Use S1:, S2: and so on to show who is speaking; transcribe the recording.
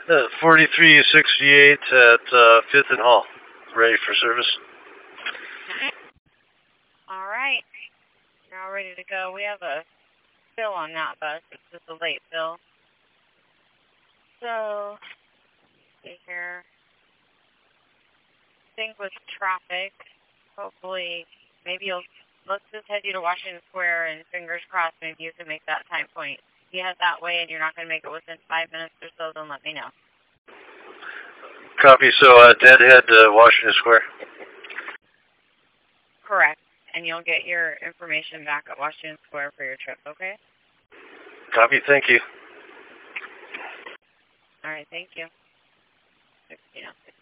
S1: 4368 at 5th and Hall. Ready for service.
S2: All right. You're all ready to go. We have a fill on that bus. It's just a late fill. So, see here. Think with traffic, hopefully, let's just head you to Washington Square, and fingers crossed, maybe you can make that time point. If you head that way and you're not going to make it within 5 minutes or so, then let me know.
S1: Copy. So, deadhead Washington Square.
S2: Correct. And you'll get your information back at Washington Square for your trip, okay?
S1: Copy. Thank you.
S2: All right, thank you. 16.